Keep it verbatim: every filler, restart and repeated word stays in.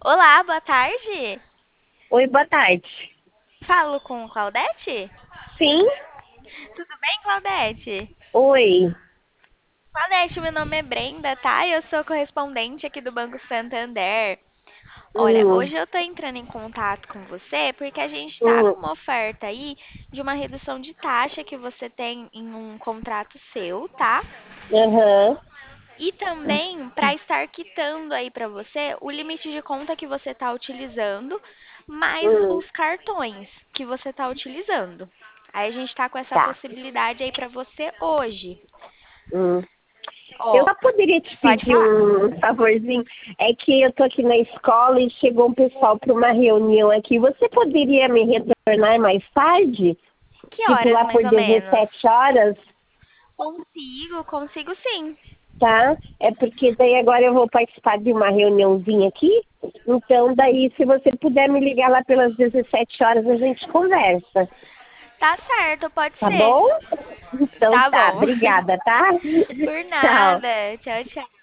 Olá, boa tarde. Oi, boa tarde. Falo com Claudete? Sim? Tudo bem, Claudete? Oi. Claudete, meu nome é Brenda, tá? Eu sou correspondente aqui do Banco Santander. Olha, Hum, hoje eu tô entrando em contato com você porque a gente tá hum, com uma oferta aí de uma redução de taxa que você tem em um contrato seu, tá? aham, E também para estar quitando aí para você o limite de conta que você está utilizando, mais hum, os cartões que você está utilizando. Aí a gente está com essa tá. possibilidade aí para você hoje. Hum. Eu Ó, só poderia te pode pedir falar. um favorzinho. É que eu tô aqui na escola e chegou um pessoal para uma reunião aqui. Você poderia me retornar mais tarde? Que Tipo horas lá mais por ou menos? dezessete horas, Consigo, consigo sim. tá? É porque daí agora eu vou participar de uma reuniãozinha aqui. Então daí se você puder me ligar lá pelas dezessete horas a gente conversa. Tá certo, pode Tá ser. bom? Então Tá tá, bom. obrigada, tá? Por Tchau. nada. Tchau, tchau.